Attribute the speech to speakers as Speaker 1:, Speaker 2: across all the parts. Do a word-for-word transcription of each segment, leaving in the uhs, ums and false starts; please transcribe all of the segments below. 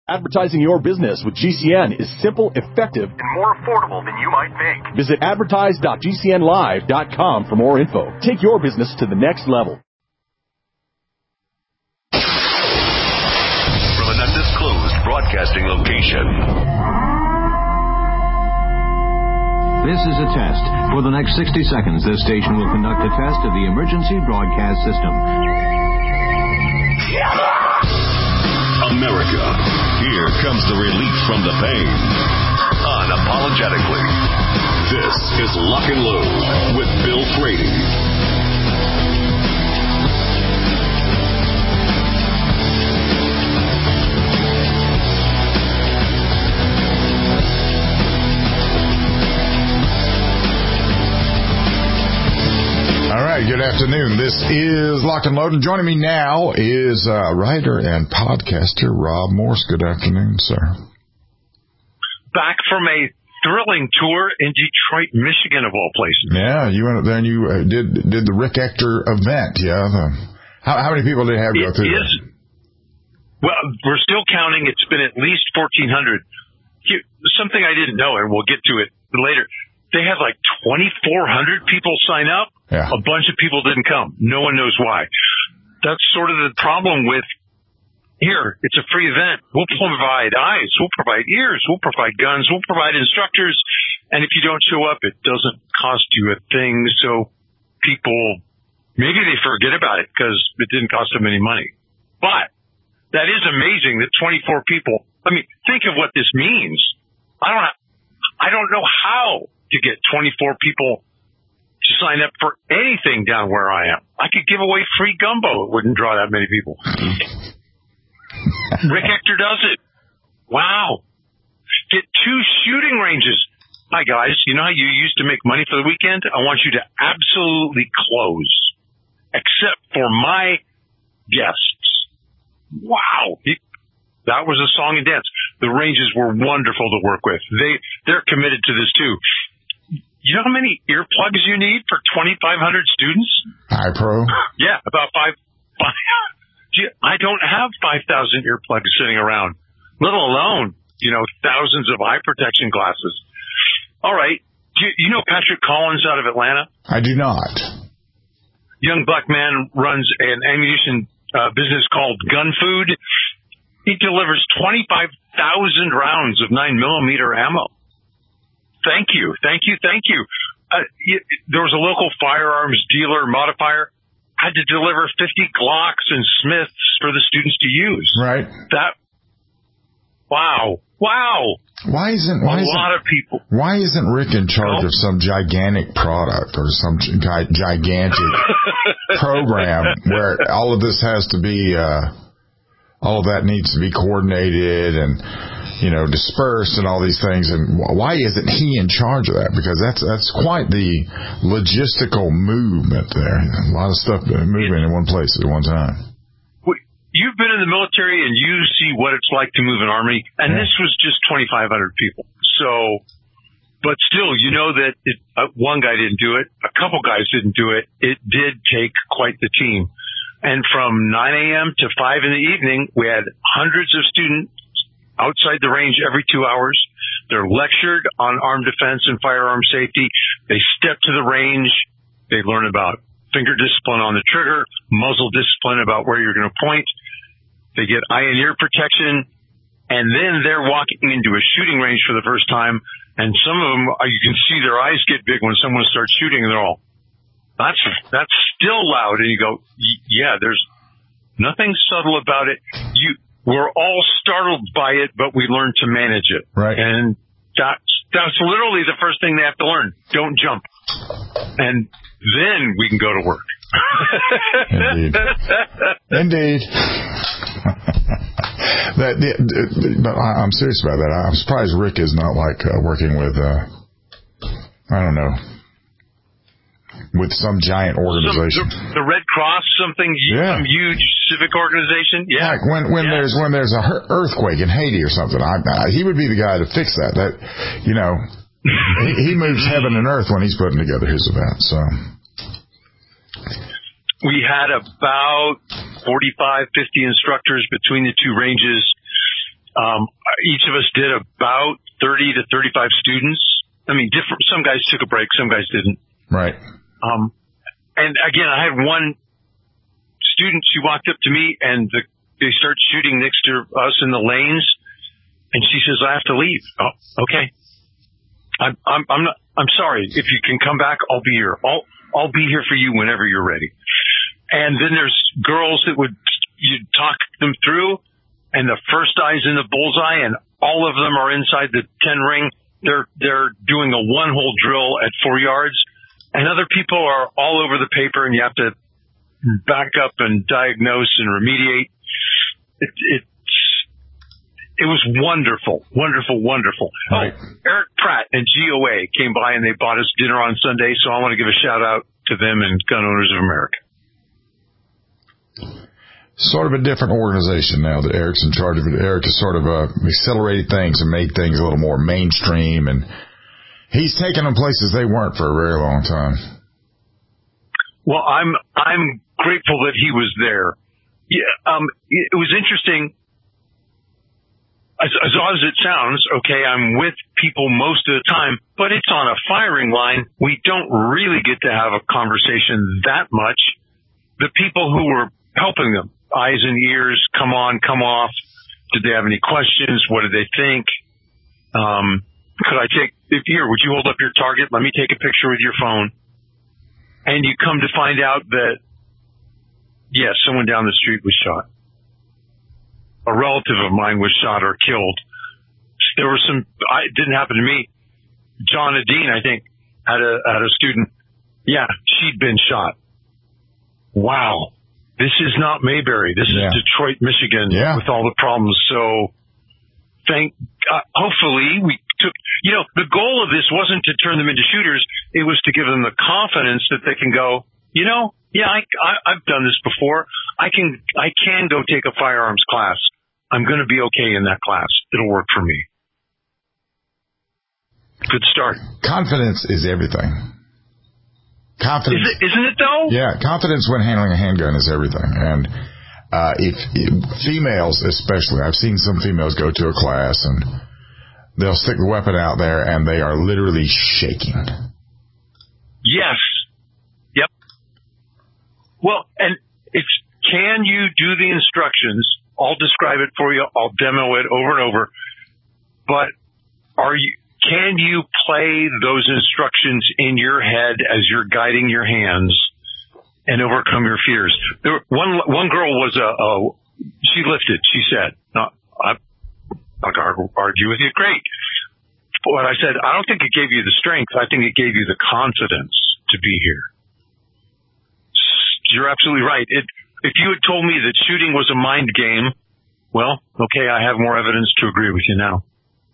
Speaker 1: Advertising your business with G C N is simple, effective,
Speaker 2: and more affordable than you might think.
Speaker 1: Visit advertise dot g c n live dot com for more info. Take your business to the next level.
Speaker 2: From an undisclosed broadcasting location.
Speaker 3: This is a test. For the next sixty seconds, this station will conduct a test of the emergency broadcast system.
Speaker 2: America, here comes the relief from the pain. Unapologetically. This is Lock and Load with Bill Frady.
Speaker 4: All right, good afternoon. This is Lock and Load, and joining me now is uh, writer and podcaster Rob Morse. Good afternoon, sir.
Speaker 5: Back from a thrilling tour in Detroit, Michigan, of all places.
Speaker 4: Yeah, you went up there and you uh, did did the Rick Ector event. Yeah, the, how how many people did you have go
Speaker 5: it
Speaker 4: through
Speaker 5: is,
Speaker 4: that?
Speaker 5: Well, we're still counting. It's been at least fourteen hundred. Something I didn't know, and we'll get to it later. They had like twenty-four hundred people sign up.
Speaker 4: Yeah.
Speaker 5: A bunch of people didn't come. No one knows why. That's sort of the problem with here. It's a free event. We'll provide eyes. We'll provide ears. We'll provide guns. We'll provide instructors. And if you don't show up, it doesn't cost you a thing. So people, maybe they forget about it because it didn't cost them any money. But that is amazing that twenty-four people, I mean, think of what this means. I don't, I don't know how to get twenty-four people to sign up for anything down where I am. I could give away free gumbo. It wouldn't draw that many people. Rick Ector does it. Wow. Get two shooting ranges. Hi, guys. You know how you used to make money for the weekend? I want you to absolutely close, except for my guests. Wow. That was a song and dance. The ranges were wonderful to work with. They, they're committed to this, too. You know how many earplugs you need for twenty-five hundred students?
Speaker 4: iPro?
Speaker 5: Yeah, about five. five I don't have five thousand earplugs sitting around, let alone, you know, thousands of eye protection glasses. All right. Do you, you know Patrick Collins out of Atlanta?
Speaker 4: I do not.
Speaker 5: Young black man runs an ammunition uh, business called Gun Food. He delivers twenty-five thousand rounds of nine millimeter ammo. Thank you. Thank you. Thank you. Uh, you. There was a local firearms dealer modifier had to deliver fifty Glocks and Smiths for the students to use.
Speaker 4: Right.
Speaker 5: That. Wow. Wow.
Speaker 4: Why isn't why
Speaker 5: a
Speaker 4: isn't,
Speaker 5: lot of people?
Speaker 4: Why isn't Rick in charge
Speaker 5: no.
Speaker 4: of some gigantic product or some gi- gigantic program where all of this has to be, uh, all of that needs to be coordinated and, you know, dispersed and all these things? And why isn't he in charge of that? Because that's that's quite the logistical movement there. A lot of stuff moving in one place at one time.
Speaker 5: You've been in the military and you see what it's like to move an army, and yeah. This was just twenty-five hundred people. So, but still, you know that it, uh, one guy didn't do it, a couple guys didn't do it. It did take quite the team. And from nine a.m. to five in the evening, we had hundreds of students outside the range every two hours. They're lectured on armed defense and firearm safety. They step to the range. They learn about finger discipline on the trigger, muzzle discipline about where you're going to point. They get eye and ear protection. And then they're walking into a shooting range for the first time. And some of them, you can see their eyes get big when someone starts shooting, and they're all, that's, that's still loud. And you go, yeah, there's nothing subtle about it. You, We're all startled by it, but we learn to manage it.
Speaker 4: Right. And
Speaker 5: that's, that's literally the first thing they have to learn. Don't jump. And then we can go to work.
Speaker 4: Indeed. Indeed. that, but I'm serious about that. I'm surprised Rick is not like uh, working with, uh, I don't know, with some giant organization.
Speaker 5: Some, the, the Red Cross, something,
Speaker 4: yeah.
Speaker 5: some huge civic organization. Yeah.
Speaker 4: Like when, when
Speaker 5: yeah.
Speaker 4: there's when there's a earthquake in Haiti or something, I, I, he would be the guy to fix that. That, you know, he, he moves heaven and earth when he's putting together his event. So
Speaker 5: we had about forty-five, fifty instructors between the two ranges. Um, each of us did about thirty to thirty-five students. I mean, different. Some guys took a break, some guys didn't.
Speaker 4: Right.
Speaker 5: Um, and again, I had one student. She walked up to me, and the, they start shooting next to us in the lanes, and she says, "I have to leave." Oh, okay. I'm, I'm, I'm not. I'm sorry. If you can come back, I'll be here. I'll, I'll be here for you whenever you're ready. And then there's girls that would you talk them through, and the first eye's in the bullseye, and all of them are inside the ten ring. They're they're doing a one hole drill at four yards, and other people are all over the paper, and you have to back up and diagnose and remediate. It, it It was wonderful, wonderful, wonderful.
Speaker 4: Right.
Speaker 5: Oh, Eric Pratt and G O A came by and they bought us dinner on Sunday, so I want to give a shout out to them and Gun Owners of America.
Speaker 4: Sort of a different organization now that Eric's in charge of it. Eric has sort of uh, accelerated things and made things a little more mainstream, and he's taken them places they weren't for a very long time.
Speaker 5: Well, I'm I'm grateful that he was there. Yeah, um, it was interesting. As, as odd as it sounds, okay, I'm with people most of the time, but it's on a firing line. We don't really get to have a conversation that much. The people who were helping them, eyes and ears, come on, come off. Did they have any questions? What did they think? Um, could I take, if here, would you hold up your target? Let me take a picture with your phone. And you come to find out that, yes, someone down the street was shot. A relative of mine was shot or killed. There were some, I, it didn't happen to me. John Adine, I think, had a, had a student. Yeah, she'd been shot. Wow. This is not Mayberry. This
Speaker 4: Yeah.
Speaker 5: is Detroit, Michigan,
Speaker 4: Yeah.
Speaker 5: with all the problems. So thank, uh, hopefully we took, you know, the goal of this wasn't to turn them into shooters. It was to give them the confidence that they can go, you know, yeah, I, I, I've done this before. I can, I can go take a firearms class. I'm going to be okay in that class. It'll work for me. Good start.
Speaker 4: Confidence is everything. Confidence.
Speaker 5: Is it, isn't it though?
Speaker 4: Yeah, confidence when handling a handgun is everything. And uh, if, if females, especially, I've seen some females go to a class and they'll stick the weapon out there and they are literally shaking.
Speaker 5: Yes. Yep. Well, and it's, can you do the instructions? I'll describe it for you. I'll demo it over and over. But are you, can you play those instructions in your head as you're guiding your hands and overcome your fears? There, one, one girl was a, a, she lifted, she said, no, I'm not going to argue with you. Great. But I said, I don't think it gave you the strength. I think it gave you the confidence to be here. You're absolutely right. It, if you had told me that shooting was a mind game, well, okay, I have more evidence to agree with you now.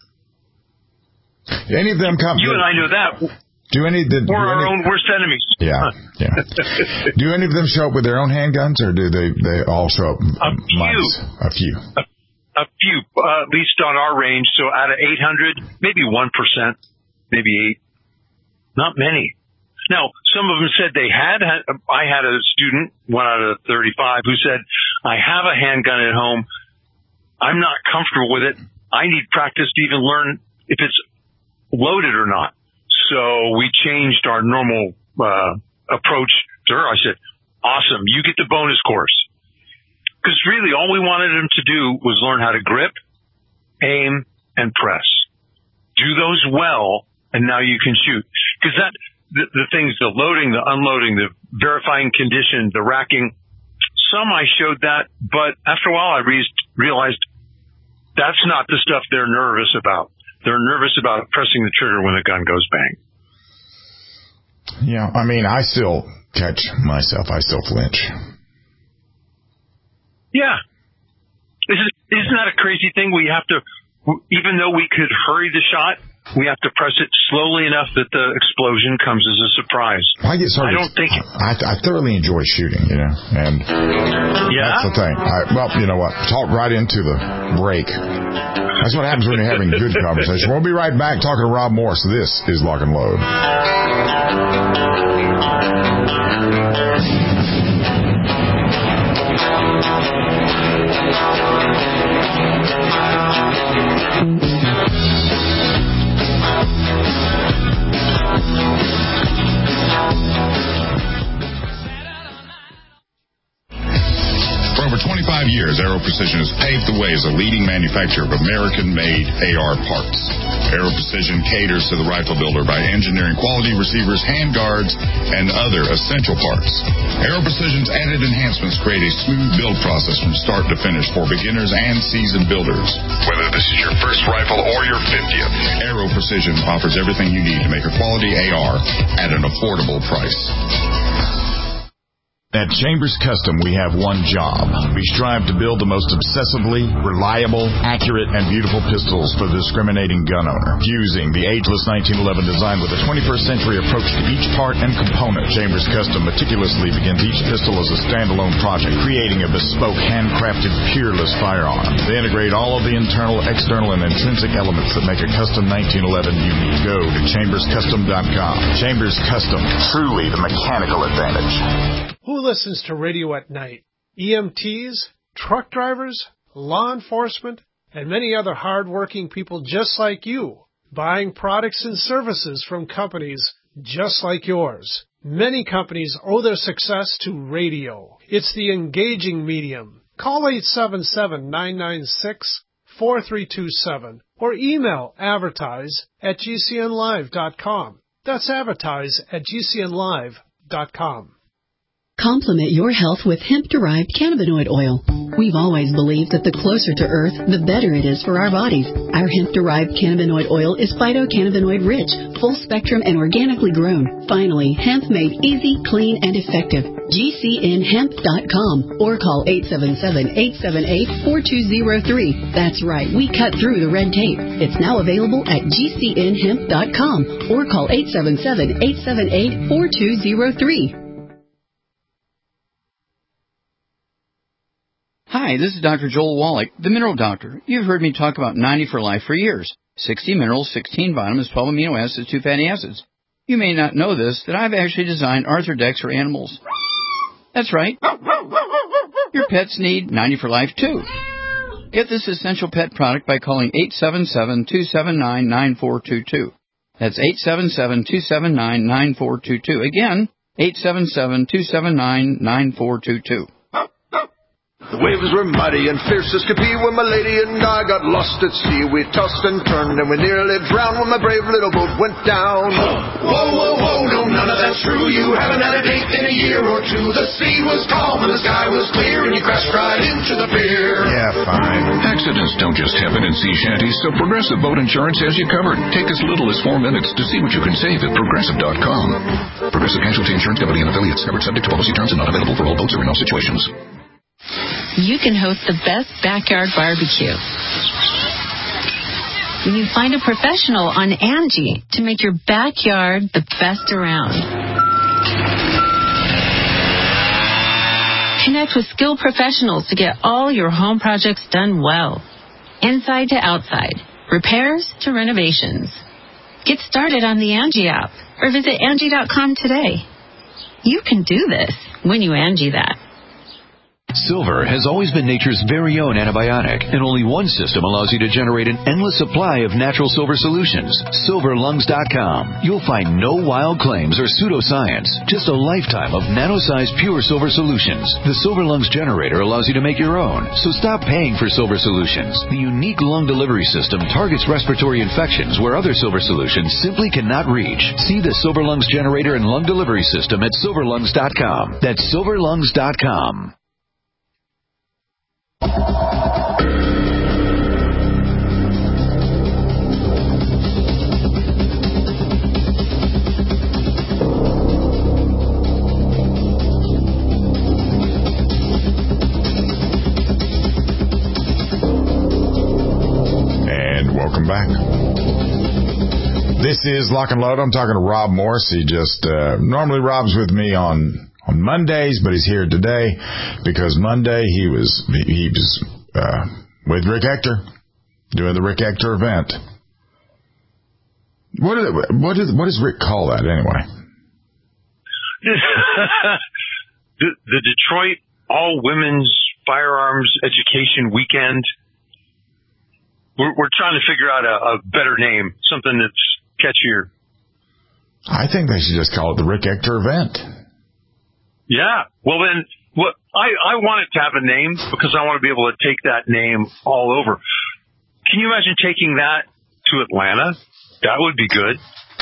Speaker 4: Any of them come?
Speaker 5: You and I know that.
Speaker 4: Do any? Did,
Speaker 5: We're
Speaker 4: do
Speaker 5: our
Speaker 4: any,
Speaker 5: own worst enemies.
Speaker 4: Yeah, yeah. Do any of them show up with their own handguns, or do they? They all show up?
Speaker 5: A few.
Speaker 4: Mice? A few.
Speaker 5: A, a few, uh, at least on our range. So out of eight hundred, maybe one percent, maybe eight. Not many. Now, some of them said they had, had, I had a student, one out of thirty-five, who said, I have a handgun at home. I'm not comfortable with it. I need practice to even learn if it's loaded or not. So we changed our normal uh, approach to her. I said, awesome, you get the bonus course. Because really all we wanted him to do was learn how to grip, aim, and press. Do those well, and now you can shoot. Because that... The, the things, the loading, the unloading, the verifying condition, the racking, some I showed that, but after a while I re- realized that's not the stuff they're nervous about. They're nervous about pressing the trigger when the gun goes bang.
Speaker 4: Yeah, I mean, I still catch myself. I still flinch.
Speaker 5: Yeah. Isn't, isn't that a crazy thing? We have to, even though we could hurry the shot, we have to press it slowly enough that the explosion comes as a surprise.
Speaker 4: I get sort of,
Speaker 5: I don't think.
Speaker 4: I, I thoroughly enjoy shooting, you know, and
Speaker 5: yeah?
Speaker 4: that's the thing. I, well, you know what? Talk right into the break. That's what happens when you're having good conversation. We'll be right back talking to Rob Morse. This is Lock and Load.
Speaker 6: For over twenty-five years, Aero Precision has paved the way as a leading manufacturer of American-made A R parts. Aero Precision caters to the rifle builder by engineering quality receivers, handguards, and other essential parts. Aero Precision's added enhancements create a smooth build process from start to finish for beginners and seasoned builders. Whether this is your first rifle or your fiftieth, Aero Precision offers everything you need to make a quality A R at an affordable price.
Speaker 4: At Chambers Custom, we have one job. We strive to build the most obsessively reliable, accurate, and beautiful pistols for the discriminating gun owner. Fusing the ageless nineteen eleven design with a twenty-first century approach to each part and component, Chambers Custom meticulously begins each pistol as a standalone project, creating a bespoke, handcrafted, peerless firearm. They integrate all of the internal, external, and intrinsic elements that make a custom nineteen eleven unique. Go to chambers custom dot com. Chambers Custom, truly the mechanical advantage.
Speaker 7: Who listens to radio at night? E M Ts, truck drivers, law enforcement, and many other hard-working people just like you, buying products and services from companies just like yours. Many companies owe their success to radio. It's the engaging medium. Call eight seven seven, nine nine six, four three two seven or email advertise at g c n live dot com. That's advertise at g c n live dot com.
Speaker 8: Complement your health with hemp-derived cannabinoid oil. We've always believed that the closer to Earth, the better it is for our bodies. Our hemp-derived cannabinoid oil is phytocannabinoid-rich, full-spectrum, and organically grown. Finally, hemp made easy, clean, and effective. g c n hemp dot com or call eight seven seven, eight seven eight, four two zero three. That's right, we cut through the red tape. It's now available at g c n hemp dot com or call eight seven seven, eight seven eight, four two zero three.
Speaker 9: Hi, this is Doctor Joel Wallach, the Mineral Doctor. You've heard me talk about ninety for Life for years. sixty minerals, sixteen vitamins, twelve amino acids, two fatty acids. You may not know this, that I've actually designed Arthrodex for animals. That's right. Your pets need ninety for Life, too. Get this essential pet product by calling eight seven seven, two seven nine, nine four two two. That's eight seven seven, two seven nine, nine four two two. Again, eight seven seven, two seven nine, nine four two two.
Speaker 10: The waves were muddy and fierce as could be when my lady and I got lost at sea. We tossed and turned and we nearly drowned when my brave little boat went down. Whoa, whoa, whoa, no, none of that's true. You haven't had a date in a year or two. The sea was calm and the sky was clear and you crashed right into the pier.
Speaker 4: Yeah, fine.
Speaker 2: Accidents don't just happen in sea shanties, so Progressive Boat Insurance has you covered. Take as little as four minutes to see what you can save at progressive dot com. Progressive Casualty Insurance Company and affiliates, covered subject to policy terms and not available for all boats or in all situations.
Speaker 11: You can host the best backyard barbecue when you find a professional on Angie to make your backyard the best around. Connect with skilled professionals to get all your home projects done well. Inside to outside, repairs to renovations. Get started on the Angie app or visit Angie dot com today. You can do this when you Angie that.
Speaker 3: Silver has always been nature's very own antibiotic, and only one system allows you to generate an endless supply of natural silver solutions. silver lungs dot com. You'll find no wild claims or pseudoscience, just a lifetime of nano-sized pure silver solutions. The Silver Lungs generator allows you to make your own, so stop paying for silver solutions. The unique lung delivery system targets respiratory infections where other silver solutions simply cannot reach. See the Silver Lungs generator and lung delivery system at silver lungs dot com. That's silver lungs dot com.
Speaker 4: And welcome back. This is Lock and Load. I'm talking to Rob Morse. He just, uh, normally Rob's with me on on Mondays, but he's here today because Monday he was he was uh, with Rick Ector doing the Rick Ector event. What is what is what does Rick call that anyway?
Speaker 5: the, the Detroit All Women's Firearms Education Weekend. We're, we're trying to figure out a, a better name, something that's catchier.
Speaker 4: I think they should just call it the Rick Ector event.
Speaker 5: Yeah. Well, then, what I, I want it to have a name because I want to be able to take that name all over. Can you imagine taking that to Atlanta? That would be good.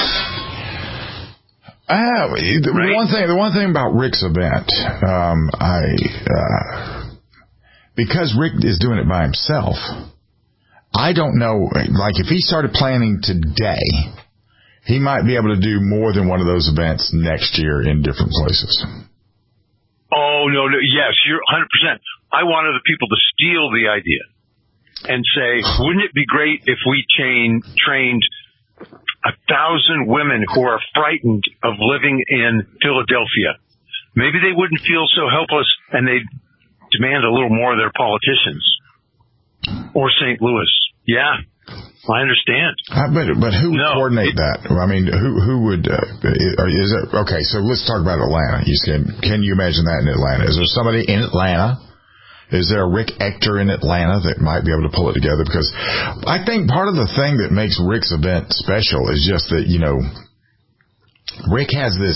Speaker 4: Uh, the right? one thing, the one thing about Rick's event, um, I, uh, because Rick is doing it by himself, I don't know, like if he started planning today, he might be able to do more than one of those events next year in different places.
Speaker 5: Oh, no, no, yes, you're one hundred percent. I want other people to steal the idea and say, wouldn't it be great if we chain, trained a thousand women who are frightened of living in Philadelphia? Maybe they wouldn't feel so helpless and they'd demand a little more of their politicians. Or Saint Louis. Yeah, I understand.
Speaker 4: Uh, but but who would
Speaker 5: no,
Speaker 4: coordinate
Speaker 5: it,
Speaker 4: that? I mean, who who would? Uh, is it okay? So let's talk about Atlanta. You said, can you imagine that in Atlanta? Is there somebody in Atlanta? Is there a Rick Ector in Atlanta that might be able to pull it together? Because I think part of the thing that makes Rick's event special is just that, you know, Rick has this.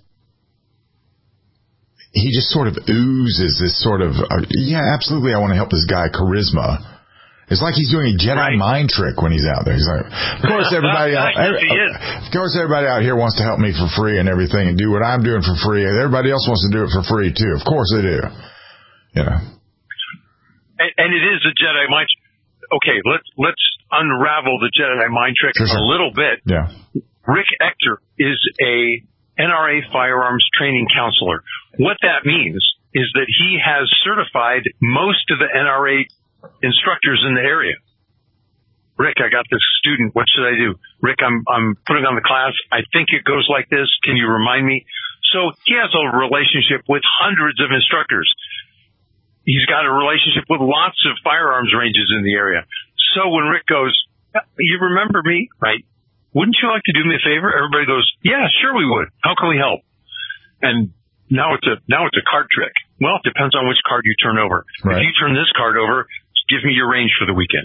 Speaker 4: He just sort of oozes this sort of, uh, yeah, absolutely, I want to help this guy charisma. It's like he's doing a Jedi right. mind trick when he's out there. He's like, of course, everybody out, every, of course, everybody out here wants to help me for free and everything and do what I'm doing for free. Everybody else wants to do it for free too. Of course they do. You know.
Speaker 5: And, and it is a Jedi mind trick. Okay, let's let's unravel the Jedi mind trick sure, sure. a little bit.
Speaker 4: Yeah.
Speaker 5: Rick Ector is a N R A firearms training counselor. What that means is that he has certified most of the N R A instructors in the area. Rick, I got this student. What should I do? Rick, I'm I'm putting on the class. I think it goes like this. Can you remind me? So he has a relationship with hundreds of instructors. He's got a relationship with lots of firearms ranges in the area. So when Rick goes, you remember me, right? Wouldn't you like to do me a favor? Everybody goes, yeah, sure we would. How can we help? And now it's a now it's a card trick. Well, it depends on which card you turn over. Right. If you turn this card over, give me your range for the weekend.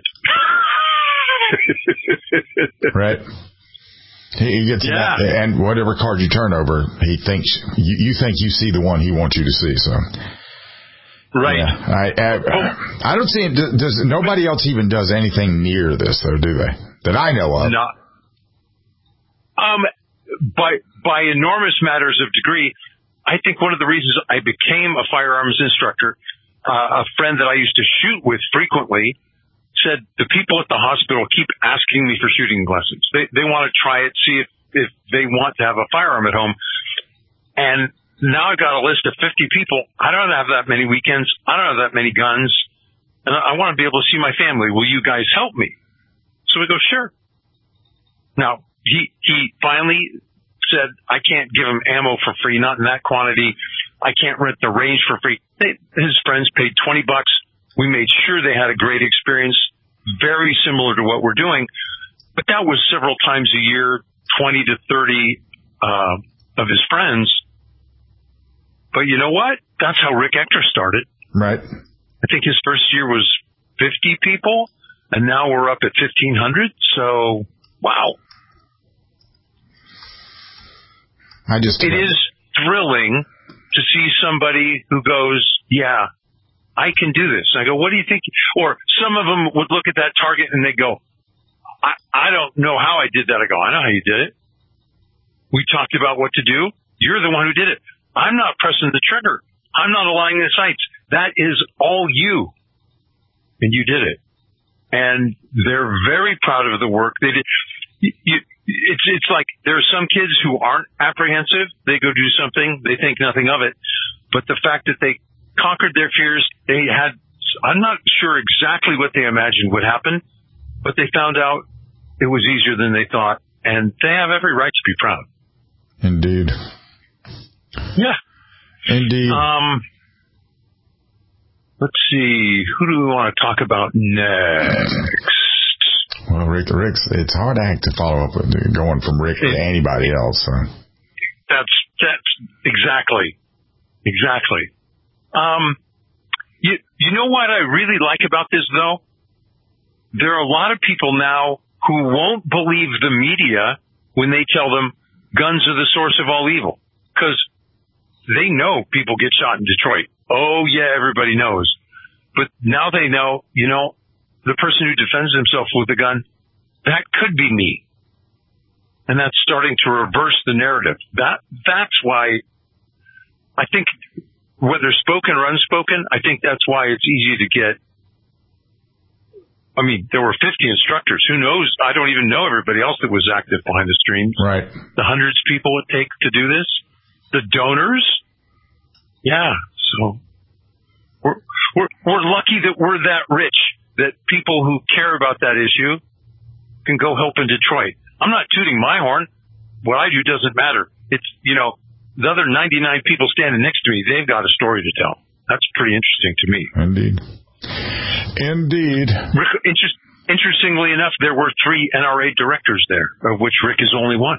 Speaker 4: Right. He gets
Speaker 5: yeah.
Speaker 4: that, and whatever card you turn over, he thinks you, you think you see the one he wants you to see. So.
Speaker 5: Right.
Speaker 4: Yeah, I, I, I don't see it. Does nobody else even does anything near this though? Do they? That I know of.
Speaker 5: Not. Um, by by enormous matters of degree, I think one of the reasons I became a firearms instructor, uh, a friend that I used to shoot with frequently, said the people at the hospital keep asking me for shooting lessons. They they want to try it, see if if they want to have a firearm at home, and. Now I've got a list of fifty people. I don't have that many weekends. I don't have that many guns. And I want to be able to see my family. Will you guys help me? So we go, sure. Now, he, he finally said, I can't give him ammo for free, not in that quantity. I can't rent the range for free. They, his friends paid twenty bucks. We made sure they had a great experience, very similar to what we're doing. But that was several times a year, twenty to thirty uh, of his friends. But you know what? That's how Rick Ector started.
Speaker 4: Right.
Speaker 5: I think his first year was fifty people, and now we're up at fifteen hundred. So, wow.
Speaker 4: I just.
Speaker 5: It is thrilling to see somebody who goes, yeah, I can do this. And I go, what do you think? Or some of them would look at that target and they go, I, I don't know how I did that. I go, I know how you did it. We talked about what to do. You're the one who did it. I'm not pressing the trigger. I'm not aligning the sights. That is all you. And you did it. And they're very proud of the work they did. You, you, it's, it's like there are some kids who aren't apprehensive. They go do something. They think nothing of it. But the fact that they conquered their fears, they had, I'm not sure exactly what they imagined would happen, but they found out it was easier than they thought. And they have every right to be proud.
Speaker 4: Indeed.
Speaker 5: Yeah.
Speaker 4: Indeed.
Speaker 5: Um, let's see. Who do we want to talk about next?
Speaker 4: Well, Rick, Rick's, it's hard act to follow up with going from Rick it, to anybody else. So.
Speaker 5: That's, that's exactly, exactly. Um, You, you know what I really like about this, though? There are a lot of people now who won't believe the media when they tell them guns are the source of all evil. Because they know people get shot in Detroit. Oh, yeah, everybody knows. But now they know, you know, the person who defends himself with a gun, that could be me. And that's starting to reverse the narrative. That That's why I think, whether spoken or unspoken, I think that's why it's easy to get. I mean, there were fifty instructors. Who knows? I don't even know everybody else that was active behind the streams.
Speaker 4: Right.
Speaker 5: The hundreds of people it takes to do this. The donors. Yeah. So we're, we're, we're lucky that we're that rich, that people who care about that issue can go help in Detroit. I'm not tooting my horn. What I do doesn't matter. It's, you know, the other ninety-nine people standing next to me, they've got a story to tell. That's pretty interesting to me.
Speaker 4: Indeed. Indeed.
Speaker 5: Rick, interest, interestingly enough, there were three N R A directors there, of which Rick is only one.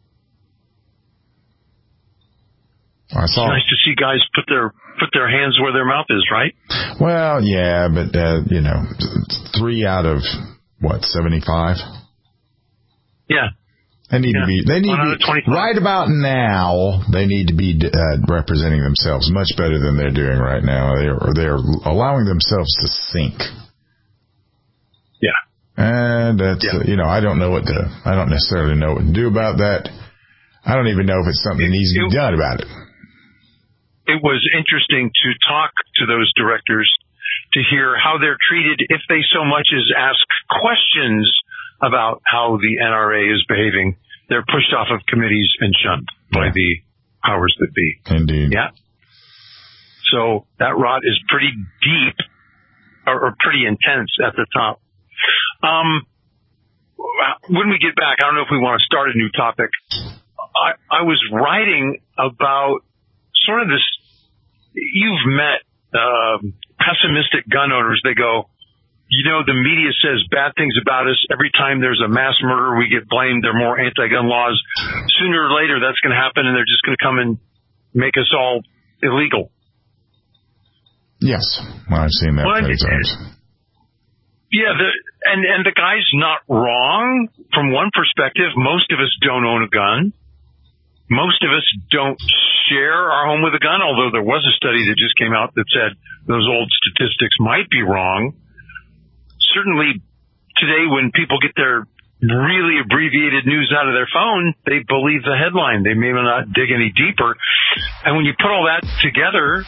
Speaker 4: I saw.
Speaker 5: It's nice to see guys put their put their hands where their mouth is, right?
Speaker 4: Well, yeah, but uh, you know, three out of what, seventy-five?
Speaker 5: Yeah.
Speaker 4: They need
Speaker 5: yeah.
Speaker 4: to be. They need to be, right about now. They need to be uh, representing themselves much better than they're doing right now. They are they're allowing themselves to sink.
Speaker 5: Yeah.
Speaker 4: And that's yeah. uh, you know, I don't know what to. I don't necessarily know what to do about that. I don't even know if it's something that needs to be done about it.
Speaker 5: It was interesting to talk to those directors to hear how they're treated if they so much as ask questions about how the N R A is behaving. They're pushed off of committees and shunned by yeah. the powers that be.
Speaker 4: Indeed.
Speaker 5: Yeah. So that rot is pretty deep, or, or pretty intense at the top. Um, when we get back, I don't know if we want to start a new topic. I, I was writing about sort of this, you've met uh, pessimistic gun owners. They go, you know, the media says bad things about us. Every time there's a mass murder, we get blamed. There are more anti-gun laws. Sooner or later, that's going to happen, and they're just going to come and make us all illegal.
Speaker 4: Yes, well, I've seen that
Speaker 5: well,
Speaker 4: many times.
Speaker 5: Yeah, the, and, and the guy's not wrong. From one perspective, most of us don't own a gun. Most of us don't share our home with a gun, although there was a study that just came out that said those old statistics might be wrong. Certainly today, when people get their really abbreviated news out of their phone, they believe the headline. They may not dig any deeper. And when you put all that together,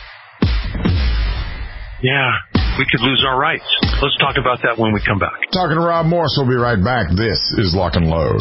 Speaker 5: yeah, we could lose our rights. Let's talk about that when we come back.
Speaker 4: Talking to Rob Morse. We'll be right back. This is Lock and Load.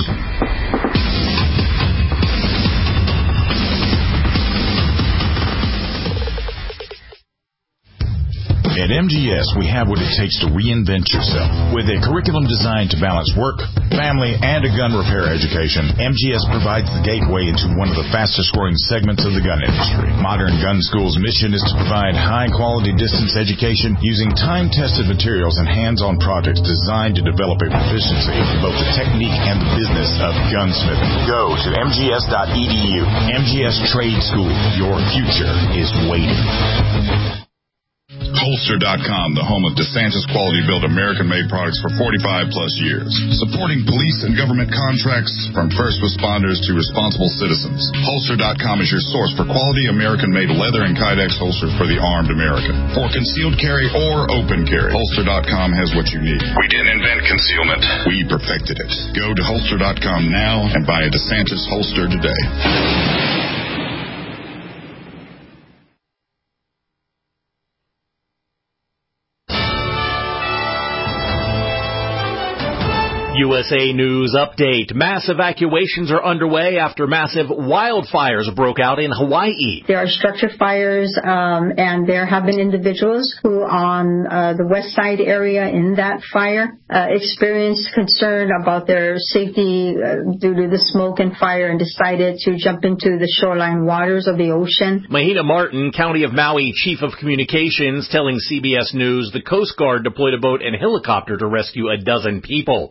Speaker 4: At M G S, we have what it takes to reinvent yourself. With a curriculum designed to balance work, family, and a gun repair education, M G S provides the gateway into one of the fastest-growing segments of the gun industry. Modern Gun School's mission is to provide high-quality distance education using time-tested materials and hands-on projects designed to develop a proficiency in both the technique and the business of gunsmithing. Go to M G S dot E D U. M G S Trade School. Your future is waiting.
Speaker 6: Holster dot com, the home of DeSantis quality-built American-made products for forty-five plus years. Supporting police and government contracts from first responders to responsible citizens. Holster dot com is your source for quality American-made leather and Kydex holsters for the armed American. For concealed carry or open carry, Holster dot com has what you need.
Speaker 2: We didn't invent concealment.
Speaker 6: We perfected it. Go to Holster dot com now and buy a DeSantis holster today.
Speaker 12: U S A News Update. Mass evacuations are underway after massive wildfires broke out in Hawaii.
Speaker 13: There are structure fires, um, and there have been individuals who on uh, the west side area in that fire uh, experienced concern about their safety uh, due to the smoke and fire and decided to jump into the shoreline waters of the ocean.
Speaker 12: Mahina Martin, County of Maui Chief of Communications, telling C B S News the Coast Guard deployed a boat and helicopter to rescue a dozen people.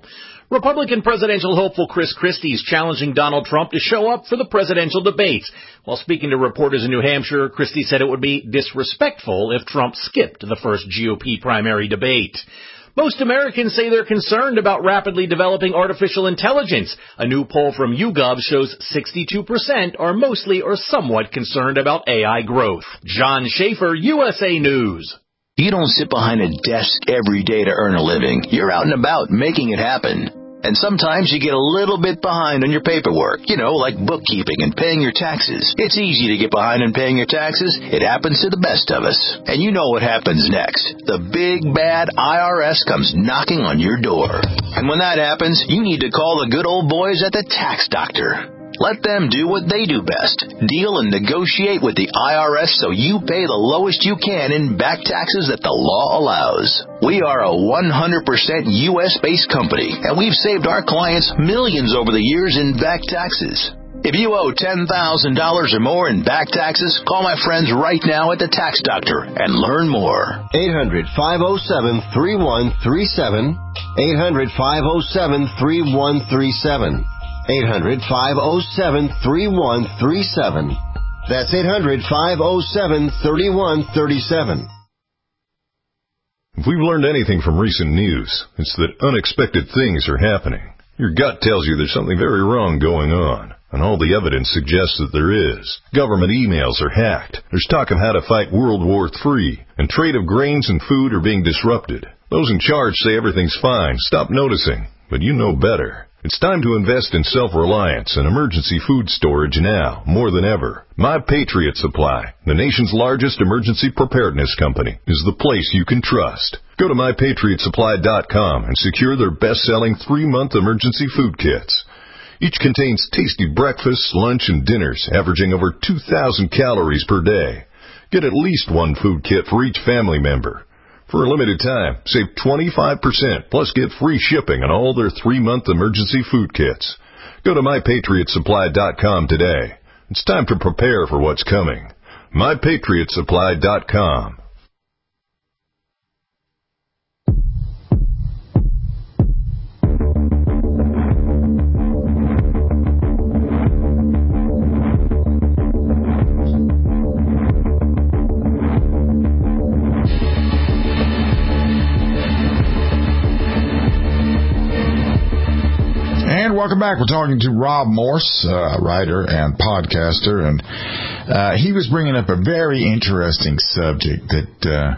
Speaker 12: Republican presidential hopeful Chris Christie is challenging Donald Trump to show up for the presidential debates. While speaking to reporters in New Hampshire, Christie said it would be disrespectful if Trump skipped the first G O P primary debate. Most Americans say they're concerned about rapidly developing artificial intelligence. A new poll from YouGov shows sixty-two percent are mostly or somewhat concerned about A I growth. John Schaefer, U S A News.
Speaker 14: You don't sit behind a desk every day to earn a living. You're out and about making it happen. And sometimes you get a little bit behind on your paperwork, you know, like bookkeeping and paying your taxes. It's easy to get behind on paying your taxes. It happens to the best of us. And you know what happens next. The big, bad I R S comes knocking on your door. And when that happens, you need to call the good old boys at the Tax Doctor. Let them do what they do best. Deal and negotiate with the I R S so you pay the lowest you can in back taxes that the law allows. We are a one hundred percent U S-based company, and we've saved our clients millions over the years in back taxes. If you owe ten thousand dollars or more in back taxes, call my friends right now at the Tax Doctor and learn more.
Speaker 15: eight hundred, five oh seven, three one three seven. eight hundred, five oh seven, three one three seven. eight hundred, five oh seven, three one three seven. That's eight hundred, five oh seven, three one three seven.
Speaker 16: If we've learned anything from recent news, it's that unexpected things are happening. Your gut tells you there's something very wrong going on, and all the evidence suggests that there is. Government emails are hacked. There's talk of how to fight World War Three, and trade of grains and food are being disrupted. Those in charge say everything's fine. Stop noticing, but you know better. It's time to invest in self-reliance and emergency food storage now, more than ever. My Patriot Supply, the nation's largest emergency preparedness company, is the place you can trust. Go to my patriot supply dot com and secure their best-selling three-month emergency food kits. Each contains tasty breakfasts, lunch, and dinners, averaging over two thousand calories per day. Get at least one food kit for each family member. For a limited time, save twenty-five percent, plus get free shipping on all their three-month emergency food kits. Go to my patriot supply dot com today. It's time to prepare for what's coming. my patriot supply dot com.
Speaker 4: Welcome back. We're talking to Rob Morse, uh, writer and podcaster, and uh, he was bringing up a very interesting subject that uh,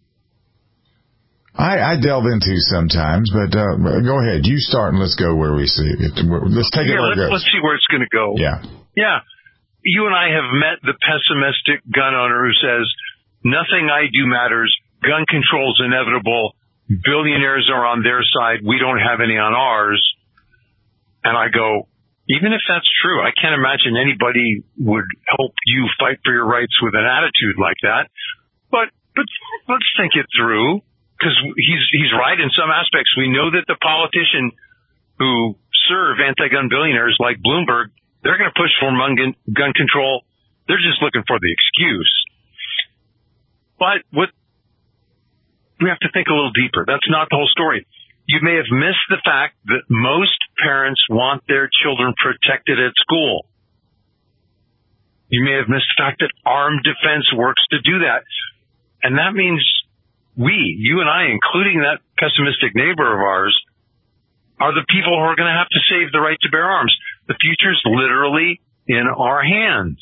Speaker 4: I, I delve into sometimes. But uh, go ahead, you start, and let's go where we see it. Let's take
Speaker 5: yeah,
Speaker 4: it where
Speaker 5: let's,
Speaker 4: it goes.
Speaker 5: Let's see where it's going to go.
Speaker 4: Yeah,
Speaker 5: yeah. You and I have met the pessimistic gun owner who says nothing I do matters. Gun control is inevitable. Billionaires are on their side. We don't have any on ours. And I go, even if that's true, I can't imagine anybody would help you fight for your rights with an attitude like that. But, but let's think it through, because he's, he's right in some aspects. We know that the politicians who serve anti-gun billionaires like Bloomberg, they're going to push for gun, gun control. They're just looking for the excuse. But what, we have to think a little deeper. That's not the whole story. You may have missed the fact that most parents want their children protected at school. You may have missed the fact that armed defense works to do that. And that means we, you and I, including that pessimistic neighbor of ours, are the people who are going to have to save the right to bear arms. The future's literally in our hands.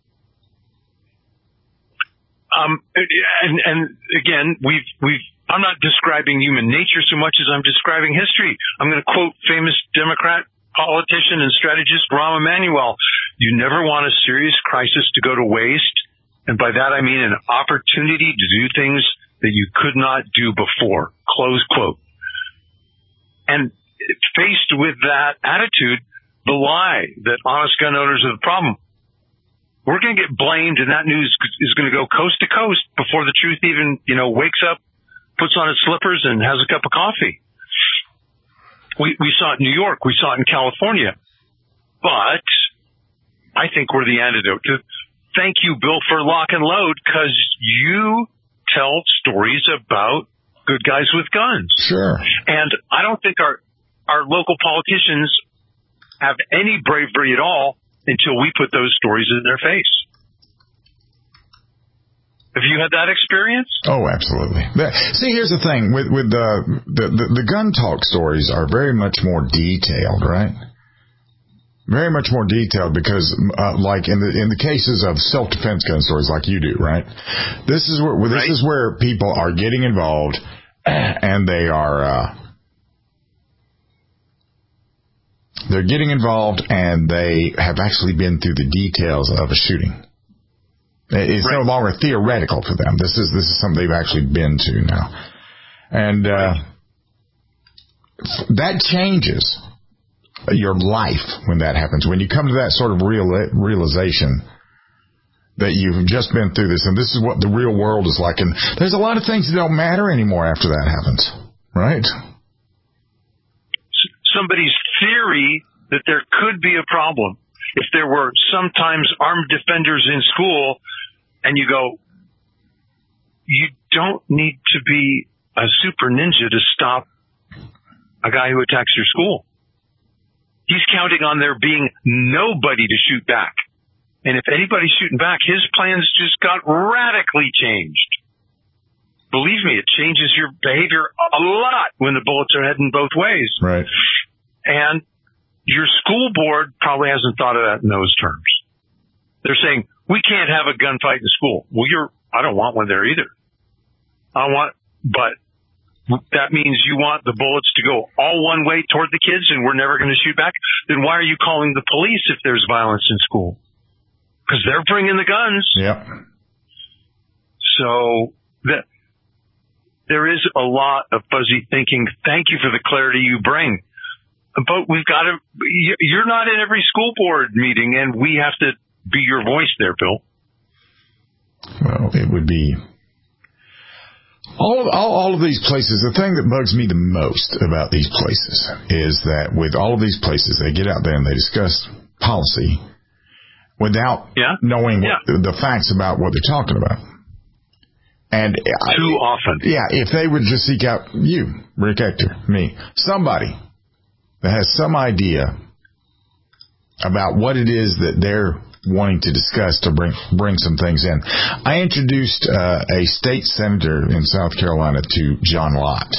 Speaker 5: Um, and, and again, we've, we've, I'm not describing human nature so much as I'm describing history. I'm going to quote famous Democrat politician and strategist Rahm Emanuel. You never want a serious crisis to go to waste. And by that, I mean an opportunity to do things that you could not do before. Close quote. And faced with that attitude, the lie that honest gun owners are the problem, we're going to get blamed, and that news is going to go coast to coast before the truth even, you know, wakes up, puts on its slippers, and has a cup of coffee. We we saw it in New York. We saw it in California. But I think we're the antidote. To thank you, Bill, for Lock and Load, because you tell stories about good guys with guns.
Speaker 4: Sure.
Speaker 5: And I don't think our our local politicians have any bravery at all until we put those stories in their face. Have you had that experience?
Speaker 4: Oh, absolutely. See, here's the thing with with the the, the, the gun talk stories are very much more detailed, right? Very much more detailed because, uh, like in the in the cases of self-defense gun stories, like you do, right? This is where this right. is where people are getting involved, and they are uh, they're getting involved, and they have actually been through the details of a shooting. It's right. no longer theoretical for them. This is this is something they've actually been to now, and uh, that changes your life when that happens. When you come to that sort of real realization that you've just been through this, and this is what the real world is like, and there's a lot of things that don't matter anymore after that happens, right?
Speaker 5: Somebody's theory that there could be a problem if there were sometimes armed defenders in school. And you go, you don't need to be a super ninja to stop a guy who attacks your school. He's counting on there being nobody to shoot back. And if anybody's shooting back, his plans just got radically changed. Believe me, it changes your behavior a lot when the bullets are heading both ways.
Speaker 4: Right.
Speaker 5: And your school board probably hasn't thought of that in those terms. They're saying, we can't have a gunfight in school. Well, you're, I don't want one there either. I want, but that means you want the bullets to go all one way toward the kids and we're never going to shoot back. Then why are you calling the police if there's violence in school? Because they're bringing the guns.
Speaker 4: Yeah.
Speaker 5: So that there is a lot of fuzzy thinking. Thank you for the clarity you bring. But we've got to, you're not in every school board meeting and we have to be your voice there, Bill.
Speaker 4: Well, it would be all of, all, all of these places. The thing that bugs me the most about these places is that with all of these places, they get out there and they discuss policy without
Speaker 5: yeah.
Speaker 4: knowing
Speaker 5: yeah.
Speaker 4: What, the facts about what they're talking about. And
Speaker 5: too I, often,
Speaker 4: yeah, if they would just seek out you, Rick Ector, me, somebody that has some idea about what it is that they're wanting to discuss to bring bring some things in. I introduced uh, a state senator in South Carolina to John Lott.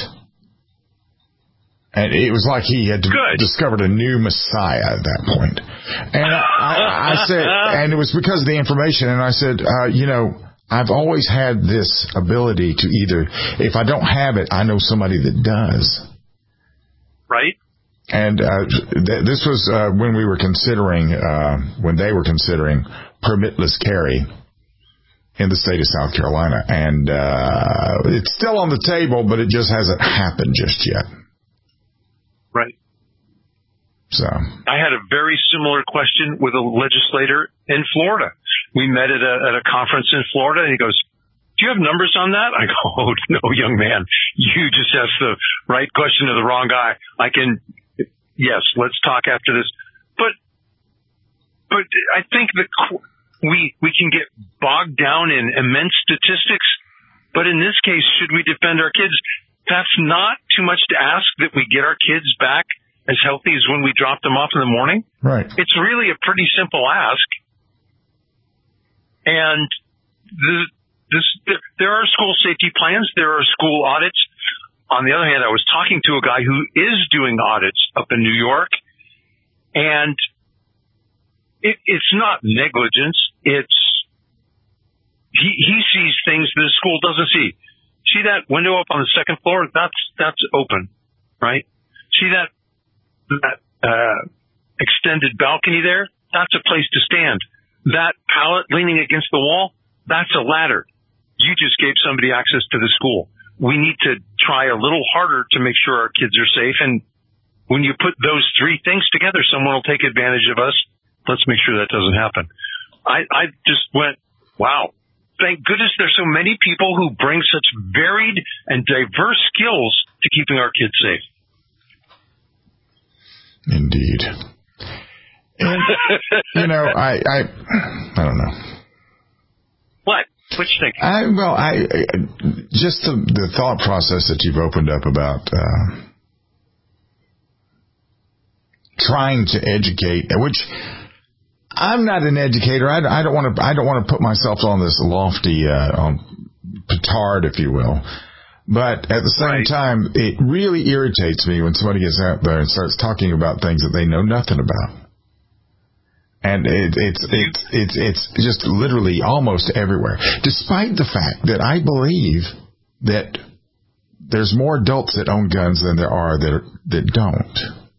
Speaker 4: And it was like he had
Speaker 5: Good.
Speaker 4: discovered a new messiah at that point. And I, I, I said, and it was because of the information, and I said, uh, you know, I've always had this ability to either, if I don't have it, I know somebody that does.
Speaker 5: Right.
Speaker 4: And uh, th- this was uh, when we were considering, uh, when they were considering permitless carry in the state of South Carolina. And uh, it's still on the table, but it just hasn't happened just yet.
Speaker 5: Right.
Speaker 4: So
Speaker 5: I had a very similar question with a legislator in Florida. We met at a, at a conference in Florida, and he goes, do you have numbers on that? I go, oh, no, young man. You just asked the right question to the wrong guy. I can... Yes, let's talk after this. But, but I think that we, we can get bogged down in immense statistics. But in this case, should we defend our kids? That's not too much to ask that we get our kids back as healthy as when we drop them off in the morning.
Speaker 4: Right.
Speaker 5: It's really a pretty simple ask. And the, this, there are school safety plans. There are school audits. On the other hand, I was talking to a guy who is doing audits up in New York, and it, it's not negligence. It's he, he sees things that the school doesn't see. See that window up on the second floor? That's that's open, right? See that that uh, extended balcony there? That's a place to stand. That pallet leaning against the wall? That's a ladder. You just gave somebody access to the school. We need to try a little harder to make sure our kids are safe. And when you put those three things together, someone will take advantage of us. Let's make sure that doesn't happen. I, I just went, wow, thank goodness there's so many people who bring such varied and diverse skills to keeping our kids safe.
Speaker 4: Indeed. And, you know, I, I, I don't know.
Speaker 5: What? What you think?
Speaker 4: I, well, I, just the, the thought process that you've opened up about, uh, trying to educate, which I'm not an educator. I, I don't want to. I don't want to put myself on this lofty uh, um, petard, if you will. But at the same right. time, it really irritates me when somebody gets out there and starts talking about things that they know nothing about. And it, it's it's it's it's just literally almost everywhere. Despite the fact that I believe that there's more adults that own guns than there are that that don't,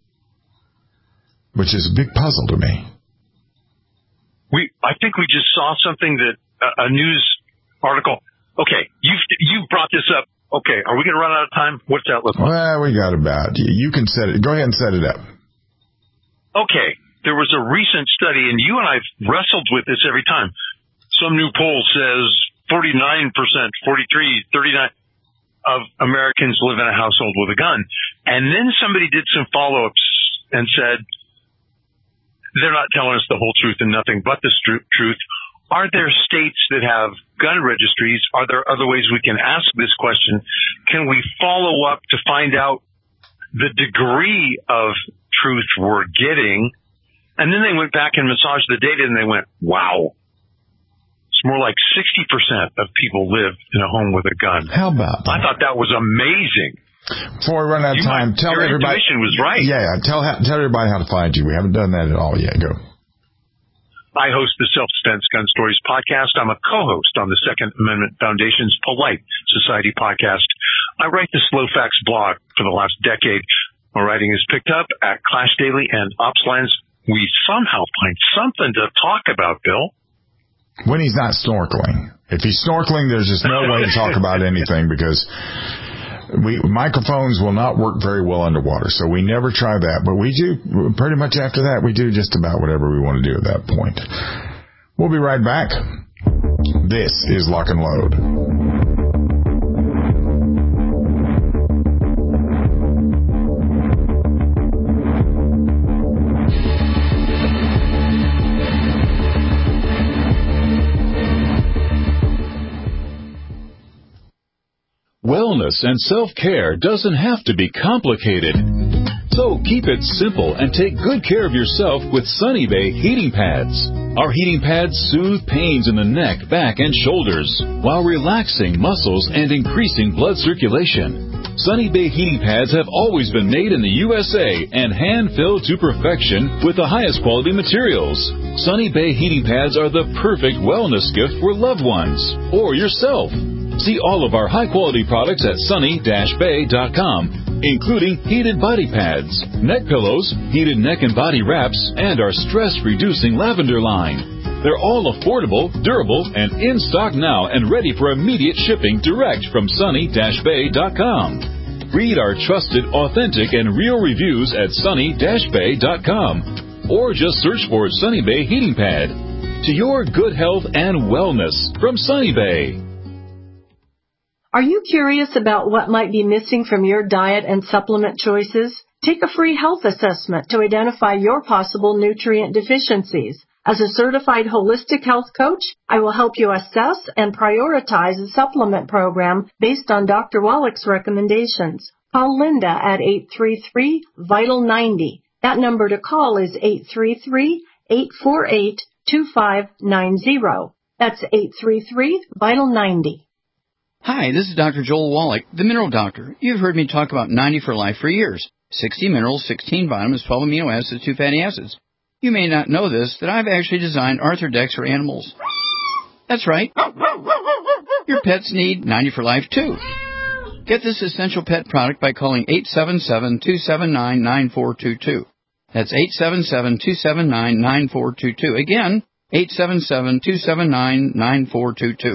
Speaker 4: which is a big puzzle to me.
Speaker 5: We, I think we just saw something that uh, a news article. Okay, you've you've brought this up. Okay, are we going to run out of time? What's that look like?
Speaker 4: Well, we got about. You can set it. Go ahead and set it up.
Speaker 5: Okay, there was a recent study, and you and I've wrestled with this every time. Some new poll says forty-nine percent, forty-three, thirty-nine of Americans live in a household with a gun. And then somebody did some follow-ups and said, they're not telling us the whole truth and nothing but the stru- truth. Are there states that have gun registries? Are there other ways we can ask this question? Can we follow up to find out the degree of truth we're getting? And then they went back and massaged the data and they went, wow, it's more like sixty percent of people live in a home with a gun.
Speaker 4: How about that?
Speaker 5: I thought that was amazing.
Speaker 4: Before we run out of time,
Speaker 5: might,
Speaker 4: tell
Speaker 5: your
Speaker 4: everybody.
Speaker 5: Your intuition was right.
Speaker 4: Yeah, tell tell everybody how to find you. We haven't done that at all yet. Go.
Speaker 5: I host the Self-Defense Gun Stories podcast. I'm a co-host on the Second Amendment Foundation's Polite Society podcast. I write the Slow Facts blog for the last decade. My writing is picked up at Clash Daily and Opslands. We somehow find something to talk about, Bill.
Speaker 4: When he's not snorkeling. If he's snorkeling, there's just no way to talk about anything because we microphones will not work very well underwater, so we never try that. But we do, pretty much after that, we do just about whatever we want to do at that point. We'll be right back. This is Lock and Load.
Speaker 17: Wellness and self-care doesn't have to be complicated. So keep it simple and take good care of yourself with Sunny Bay heating pads. Our heating pads soothe pains in the neck, back, and shoulders while relaxing muscles and increasing blood circulation. Sunny Bay heating pads have always been made in the U S A and hand-filled to perfection with the highest quality materials. Sunny Bay heating pads are the perfect wellness gift for loved ones or yourself. See all of our high-quality products at sunny dash bay dot com, including heated body pads, neck pillows, heated neck and body wraps, and our stress-reducing lavender line. They're all affordable, durable, and in stock now and ready for immediate shipping direct from sunny dash bay dot com. Read our trusted, authentic, and real reviews at sunny dash bay dot com, or just search for Sunny Bay Heating Pad. To your good health and wellness from Sunny Bay.
Speaker 18: Are you curious about what might be missing from your diet and supplement choices? Take a free health assessment to identify your possible nutrient deficiencies. As a certified holistic health coach, I will help you assess and prioritize a supplement program based on Doctor Wallach's recommendations. Call Linda at eight three three, vital ninety. That number to call is eight three three, eight four eight, two five nine zero. That's eight three three, vital ninety.
Speaker 9: Hi, this is Doctor Joel Wallach, the Mineral Doctor. You've heard me talk about ninety for Life for years. sixty minerals, sixteen vitamins, twelve amino acids, two fatty acids. You may not know this, that I've actually designed Arthrodex for animals. That's right. Your pets need ninety for Life, too. Get this essential pet product by calling eight seven seven, two seven nine, nine four two two. That's eight seven seven, two seven nine, nine four two two. Again, eight seven seven, two seven nine, nine four two two.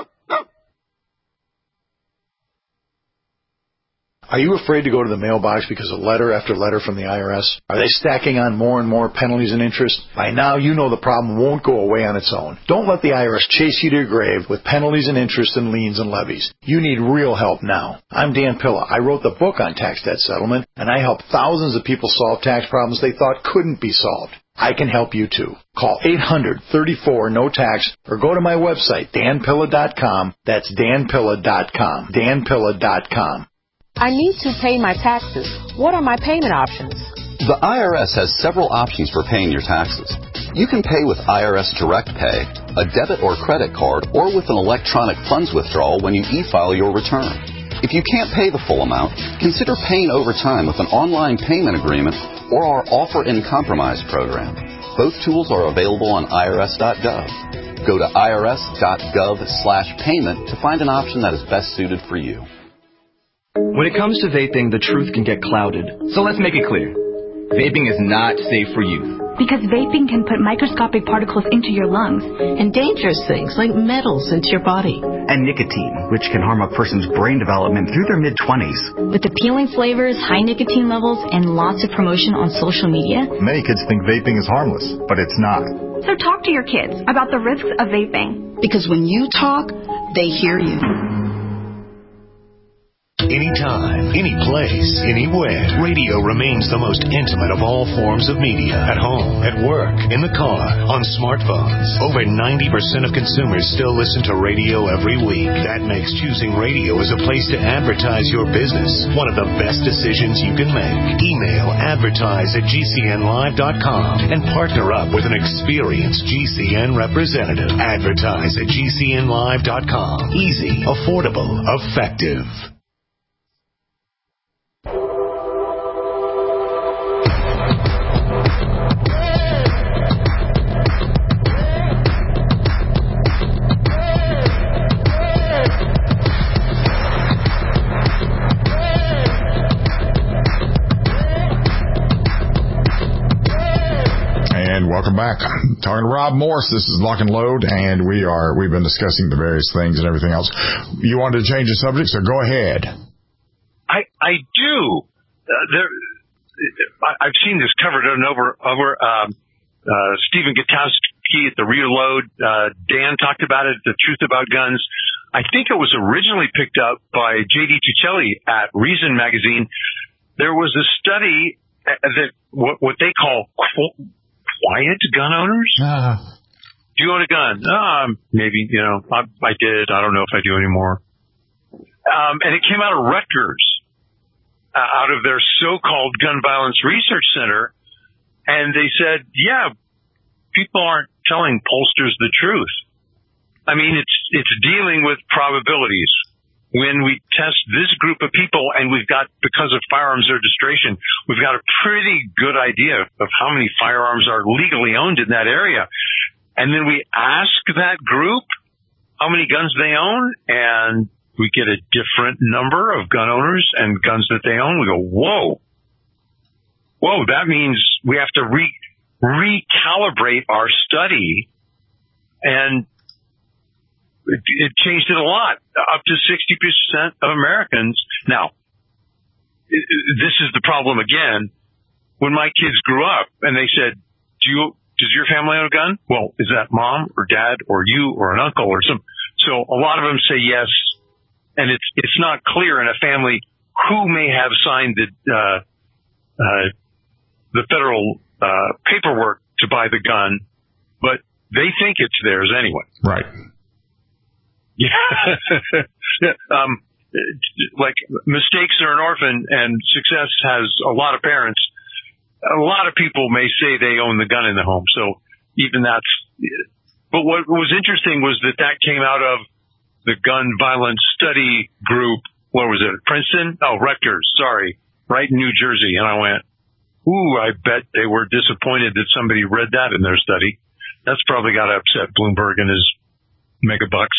Speaker 19: Are you afraid to go to the mailbox because of letter after letter from the I R S? Are they stacking on more and more penalties and interest? By now, you know the problem won't go away on its own. Don't let the I R S chase you to your grave with penalties and interest and liens and levies. You need real help now. I'm Dan Pilla. I wrote the book on tax debt settlement, and I help thousands of people solve tax problems they thought couldn't be solved. I can help you too. Call eight hundred, thirty-four, no tax or go to my website, dan pilla dot com. That's dan pilla dot com. dan pilla dot com.
Speaker 20: I need to pay my taxes. What are my payment options? The I R S has several options for paying your taxes. You can pay with I R S Direct Pay, a debit or credit card, or with an electronic funds withdrawal when you e-file your return. If you can't pay the full amount, consider paying over time with an online payment agreement or our Offer in Compromise program. Both tools are available on I R S dot gov. Go to I R S dot gov slash payment to find an option that is best suited for you.
Speaker 21: When it comes to vaping, the truth can get clouded. So let's make it clear. Vaping is not safe for youth.
Speaker 22: Because vaping can put microscopic particles into your lungs.
Speaker 23: And dangerous things like metals into your body.
Speaker 24: And nicotine, which can harm a person's brain development through their mid-twenties.
Speaker 22: With appealing flavors, high nicotine levels, and lots of promotion on social media.
Speaker 24: Many kids think vaping is harmless, but it's not.
Speaker 22: So talk to your kids about the risks of vaping.
Speaker 23: Because when you talk, they hear you.
Speaker 25: Anytime, any place, anywhere, radio remains the most intimate of all forms of media. At home, at work, in the car, on smartphones. Over ninety percent of consumers still listen to radio every week. That makes choosing radio as a place to advertise your business one of the best decisions you can make. Email advertise at G C N live dot com and partner up with an experienced G C N representative. Advertise at G C N live dot com. Easy, affordable, effective.
Speaker 4: Welcome back. I'm talking to Rob Morse. This is Lock and Load, and we are we've been discussing the various things and everything else. You wanted to change the subject, so go ahead.
Speaker 5: I I do. Uh, there, I, I've seen this covered over over. Um, uh, Stephen Gutowski at the Reload. Uh, Dan talked about it. The Truth About Guns. I think it was originally picked up by J D Tuccelli at Reason magazine. There was a study that what, what they call quiet gun owners. Uh, do you own a gun? Um, maybe, you know, I, I did. I don't know if I do anymore. Um, and it came out of Rutgers, uh, out of their so-called Gun Violence Research Center. And they said, yeah, people aren't telling pollsters the truth. I mean, it's, it's dealing with probabilities. When we test this group of people, and we've got, because of firearms registration, we've got a pretty good idea of how many firearms are legally owned in that area. And then we ask that group how many guns they own, and we get a different number of gun owners and guns that they own. We go, whoa. Whoa, that means we have to re recalibrate our study, and It, it changed it a lot. Up to sixty percent of Americans. Now, it, it, this is the problem again. When my kids grew up and they said, "Do you, does your family own a gun?" Well, is that mom or dad or you or an uncle or some? So a lot of them say yes, and it's it's not clear in a family who may have signed the uh, uh, the federal uh, paperwork to buy the gun, but they think it's theirs anyway.
Speaker 4: Right.
Speaker 5: Yeah. um, like mistakes are an orphan, and success has a lot of parents. A lot of people may say they own the gun in the home. So even that's, but what was interesting was that that came out of the gun violence study group. What was it? Princeton? Oh, Rutgers. Sorry. Right in New Jersey. And I went, ooh, I bet they were disappointed that somebody read that in their study. That's probably got to upset Bloomberg and his mega bucks.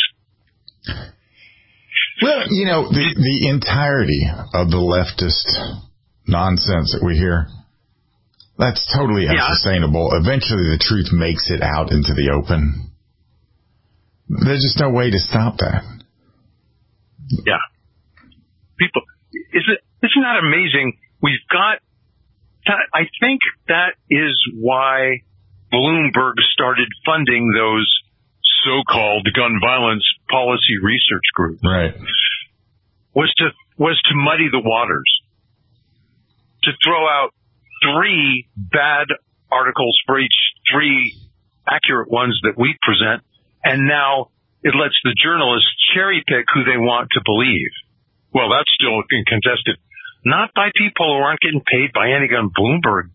Speaker 4: Well, you know, the, the entirety of the leftist nonsense that we hear, that's totally unsustainable. Yeah. Eventually the truth makes it out into the open. There's just no way to stop that.
Speaker 5: Yeah. People, is it, isn't that amazing? We've got, I think that is why Bloomberg started funding those so-called gun violence policy research group,
Speaker 4: right,
Speaker 5: was to was to muddy the waters, to throw out three bad articles for each three accurate ones that we present, and now it lets the journalists cherry pick who they want to believe. Well, that's still contested, not by people who aren't getting paid by any gun Bloomberg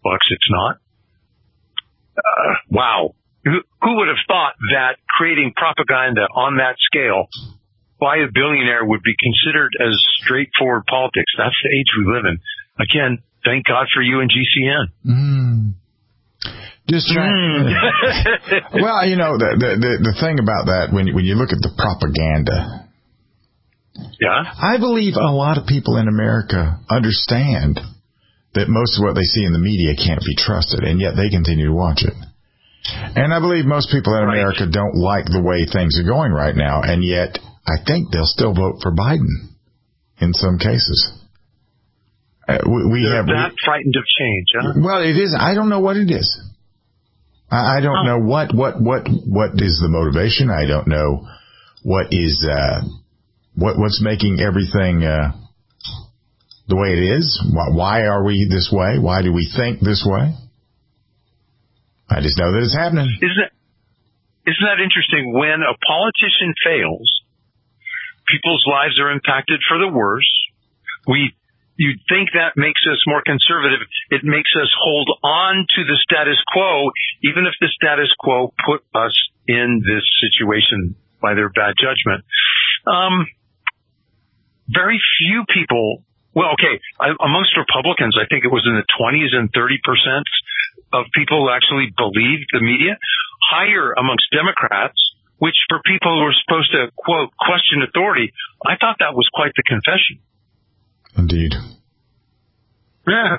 Speaker 5: books. It's not. Uh, wow. Who, who would have thought that creating propaganda on that scale by a billionaire would be considered as straightforward politics? That's the age we live in. Again, thank God for you and G C N.
Speaker 4: Mm. Just trying. Mm. Well, you know, the, the the thing about that, when you, when you look at the propaganda,
Speaker 5: yeah,
Speaker 4: I believe a lot of people in America understand that most of what they see in the media can't be trusted, and yet they continue to watch it. And I believe most people in America right. don't like the way things are going right now, and yet I think they'll still vote for Biden in some cases. Uh, we, we
Speaker 5: They're
Speaker 4: have
Speaker 5: that
Speaker 4: we,
Speaker 5: frightened of change, huh?
Speaker 4: Well, it is. I don't know what it is. I, I don't oh. know what, what, what, what is the motivation. I don't know what is, uh, what, what's making everything, uh, the way it is. Why, why are we this way? Why do we think this way? I just know that it's happening.
Speaker 5: Isn't that, isn't that interesting? When a politician fails, people's lives are impacted for the worse. We, you'd think that makes us more conservative. It makes us hold on to the status quo, even if the status quo put us in this situation by their bad judgment. Um, very few people, well, okay, I, amongst Republicans, I think it was in the twenties and thirty percent of people who actually believed the media, higher amongst Democrats, which for people who are supposed to, quote, question authority, I thought that was quite the confession.
Speaker 4: Indeed.
Speaker 5: Yeah.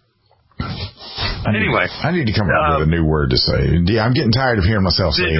Speaker 4: I need,
Speaker 5: anyway.
Speaker 4: I need to come up uh, with a new word to say. I'm getting tired of hearing myself say it.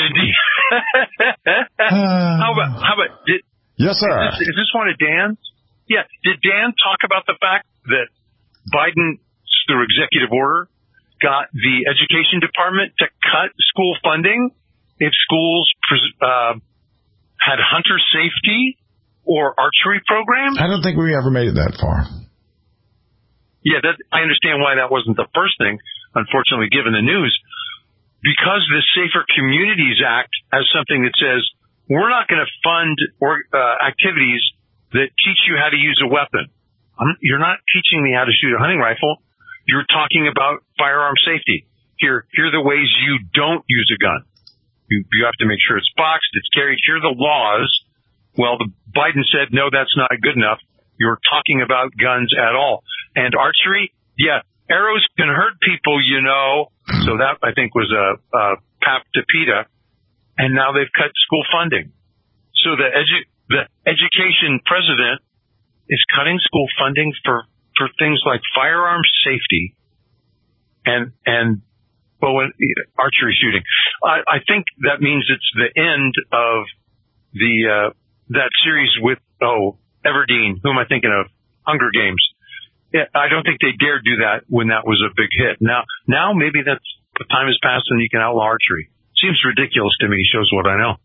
Speaker 5: how about, how about, did,
Speaker 4: yes, sir.
Speaker 5: Is this, is this one of Dan's? Yeah. Did Dan talk about the fact that Biden, through executive order, got the education department to cut school funding if schools uh, had hunter safety or archery programs?
Speaker 4: I don't think we ever made it that far.
Speaker 5: Yeah, that, I understand why that wasn't the first thing, unfortunately, given the news. Because the Safer Communities Act has something that says, we're not going to fund or, uh, activities that teach you how to use a weapon. I'm, you're not teaching me how to shoot a hunting rifle. You're talking about firearm safety. Here, here are the ways you don't use a gun. You, you have to make sure it's boxed, it's carried. Here are the laws. Well, the Biden said, no, that's not good enough. You're talking about guns at all. And archery, yeah, arrows can hurt people, you know. So that, I think, was a, a pap to PETA. And now they've cut school funding. So the edu- the education president is cutting school funding for, for things like firearm safety and, and, well, when, archery shooting. I, I think that means it's the end of the, uh, that series with, oh, Everdeen, who am I thinking of? Hunger Games. Yeah, I don't think they dared do that when that was a big hit. Now, now maybe that's, the time has passed and you can outlaw archery. Seems ridiculous to me. Shows what I know.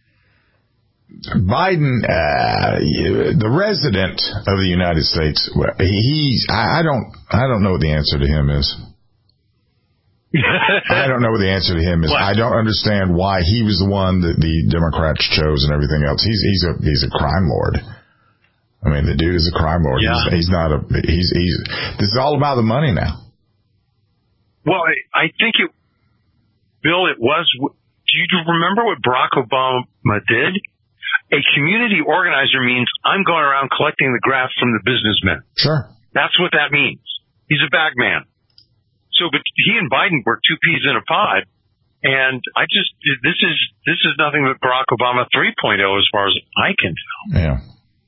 Speaker 4: Biden, uh, the resident of the United States, he's, I don't, I don't know what the answer to him is. I don't know what the answer to him is. What? I don't understand why he was the one that the Democrats chose and everything else. He's, he's a, he's a crime lord. I mean, the dude is a crime lord. Yeah. He's, he's not a, he's, he's, this is all about the money now.
Speaker 5: Well, I, I think it, Bill, it was, do you remember what Barack Obama did? A community organizer means I'm going around collecting the graft from the businessmen.
Speaker 4: Sure.
Speaker 5: That's what that means. He's a bag man. So, but he and Biden were two peas in a pod. And I just, this is, this is nothing but Barack Obama three point oh as far as I can tell.
Speaker 4: Yeah.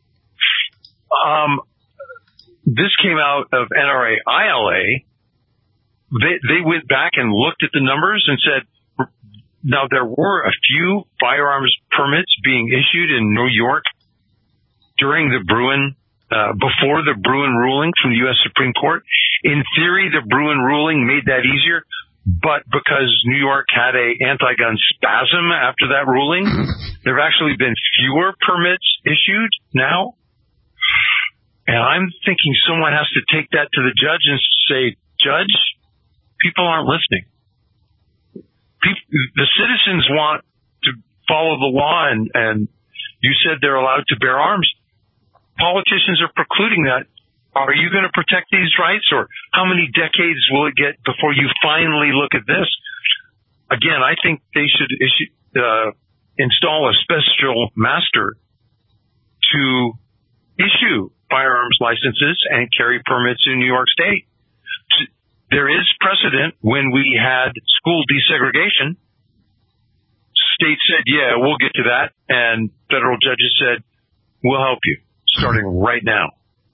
Speaker 5: Um, this came out of N R A I L A. They, they went back and looked at the numbers and said, now there were a few firearms permits being issued in New York during the Bruen, uh, before the Bruen ruling from the U S Supreme Court. In theory, the Bruen ruling made that easier, but because New York had a anti-gun spasm after that ruling, there have actually been fewer permits issued now. And I'm thinking someone has to take that to the judge and say, Judge, people aren't listening. People, the citizens want to follow the law, and, and you said they're allowed to bear arms. Politicians are precluding that. Are you going to protect these rights, or how many decades will it get before you finally look at this? Again, I think they should issue, uh, install a special master to issue firearms licenses and carry permits in New York State. There is precedent when we had school desegregation. State said, yeah, we'll get to that. And federal judges said, we'll help you starting right now.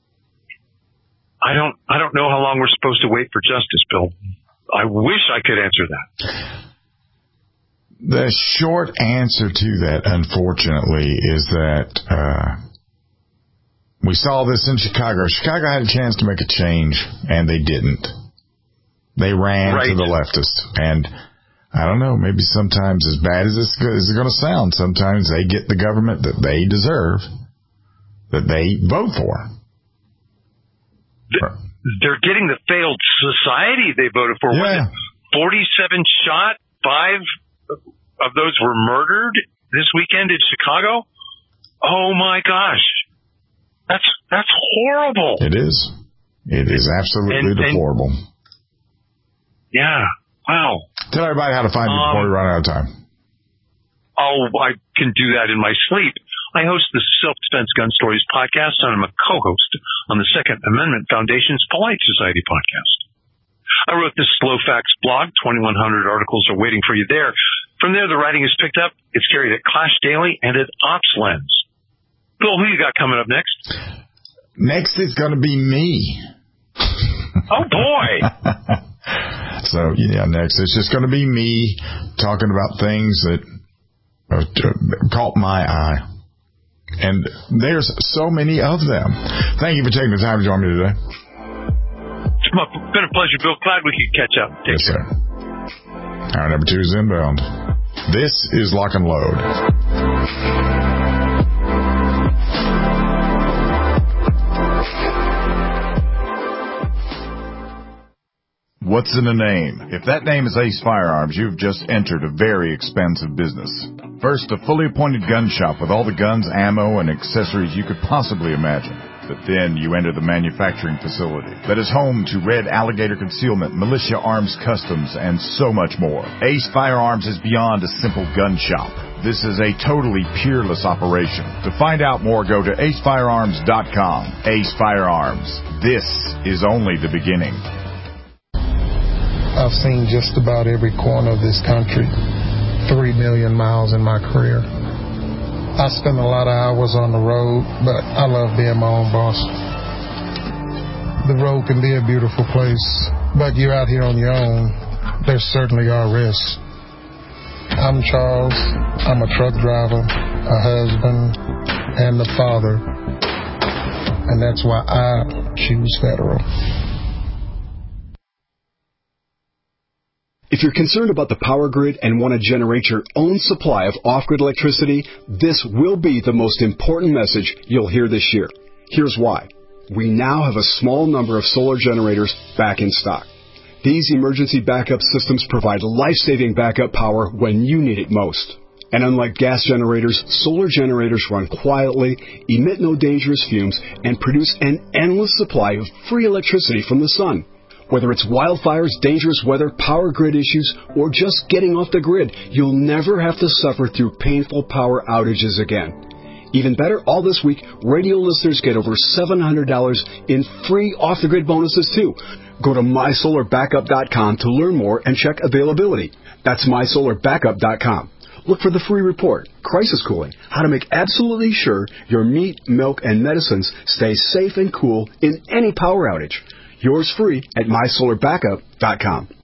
Speaker 5: I don't, I don't know how long we're supposed to wait for justice, Bill. I wish I could answer that.
Speaker 4: The short answer to that, unfortunately, is that, uh, we saw this in Chicago. Chicago had a chance to make a change, and they didn't. They ran right to the leftists. And I don't know, maybe sometimes, as bad as this is going to sound, sometimes they get the government that they deserve, that they vote for.
Speaker 5: They're getting the failed society they voted for.
Speaker 4: Yeah.
Speaker 5: forty-seven shot, five of those were murdered this weekend in Chicago. Oh my gosh. That's, that's horrible.
Speaker 4: It is. It is absolutely and, deplorable.
Speaker 5: And, yeah. Wow.
Speaker 4: Tell everybody how to find you um, before we run out of time.
Speaker 5: Oh, I can do that in my sleep. I host the Self-Defense Gun Stories podcast, and I'm a co-host on the Second Amendment Foundation's Polite Society podcast. I wrote this Slow Facts blog. twenty-one hundred articles are waiting for you there. From there, the writing is picked up. It's carried at Clash Daily and at OpsLens. Bill, who you got coming up next?
Speaker 4: Next is going to be me.
Speaker 5: Oh, boy.
Speaker 4: So, yeah, next it's just going to be me talking about things that uh, caught my eye. And there's so many of them. Thank you for taking the time to join me today.
Speaker 5: It's been a pleasure, Bill. Glad we could catch up. Take
Speaker 4: yes,
Speaker 5: care.
Speaker 4: Sir. Hour number two is inbound. This is Lock and Load.
Speaker 1: What's in a name? If that name is Ace Firearms, you've just entered a very expensive business. First, a fully appointed gun shop with all the guns, ammo, and accessories you could possibly imagine. But then you enter the manufacturing facility that is home to Red Alligator Concealment, Militia Arms Customs, and so much more. Ace Firearms is beyond a simple gun shop. This is a totally peerless operation. To find out more, go to ace firearms dot com. Ace Firearms. This is only the beginning.
Speaker 7: I've seen just about every corner of this country. Three million miles in my career. I spend a lot of hours on the road, but I love being my own boss. The road can be a beautiful place, but you're out here on your own. There certainly are risks. I'm Charles. I'm a truck driver, a husband, and a father. And that's why I choose Federal.
Speaker 8: If you're concerned about the power grid and want to generate your own supply of off-grid electricity, this will be the most important message you'll hear this year. Here's why. We now have a small number of solar generators back in stock. These emergency backup systems provide life-saving backup power when you need it most. And unlike gas generators, solar generators run quietly, emit no dangerous fumes, and produce an endless supply of free electricity from the sun. Whether it's wildfires, dangerous weather, power grid issues, or just getting off the grid, you'll never have to suffer through painful power outages again. Even better, all this week, radio listeners get over seven hundred dollars in free off-the-grid bonuses, too. Go to my solar backup dot com to learn more and check availability. That's my solar backup dot com. Look for the free report, Crisis Cooling, how to make absolutely sure your meat, milk, and medicines stay safe and cool in any power outage. Yours free at my solar backup dot com.